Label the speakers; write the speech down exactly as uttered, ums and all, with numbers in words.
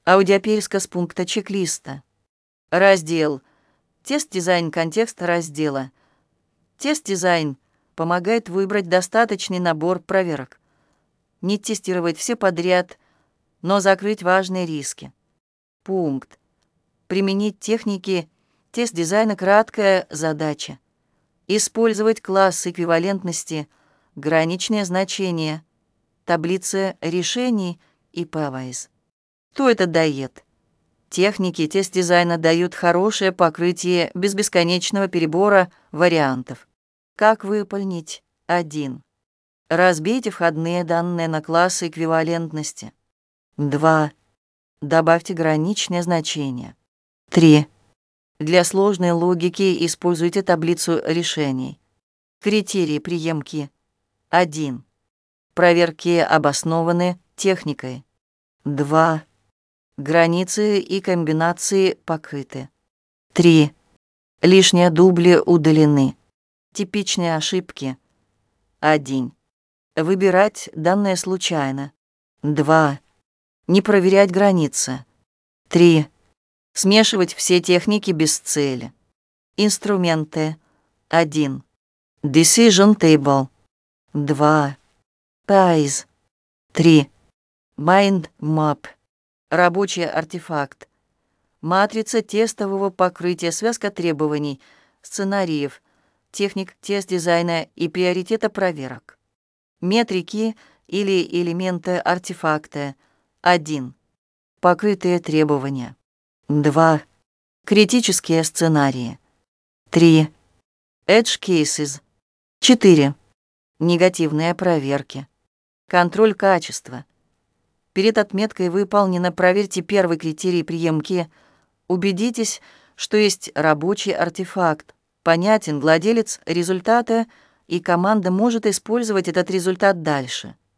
Speaker 1: Аудиопересказ пункта чек-листа. Раздел. Тест-дизайн контекста раздела. Тест-дизайн помогает выбрать достаточный набор проверок. Не тестировать все подряд, но закрыть важные риски. Пункт. Применить техники тест-дизайна. Краткая задача. Использовать класс эквивалентности, граничные значения, таблицы решений и пэвайз. Что это дает? Техники тест-дизайна дают хорошее покрытие без бесконечного перебора вариантов. Как выполнить? один. Разбейте входные данные на классы эквивалентности. два. Добавьте граничные значения. три. Для сложной логики используйте таблицу решений. Критерии приемки. один. Проверки обоснованы техникой. два. Границы и комбинации покрыты. три. Лишние дубли удалены. Типичные ошибки. один. Выбирать данные случайно. два. Не проверять границы. три. Смешивать все техники без цели. Инструменты. один. Decision Table. два. пэвайз. три. Mind Map. Рабочий артефакт. Матрица тестового покрытия, связка требований, сценариев, техник тест-дизайна и приоритета проверок. Метрики или элементы артефакта. один. Покрытые требования. два. Критические сценарии. три. Edge cases. четыре. Негативные проверки. Контроль качества. Перед отметкой «Выполнено» проверьте первый критерий приемки. Убедитесь, что есть рабочий артефакт, понятен владелец результата, и команда может использовать этот результат дальше.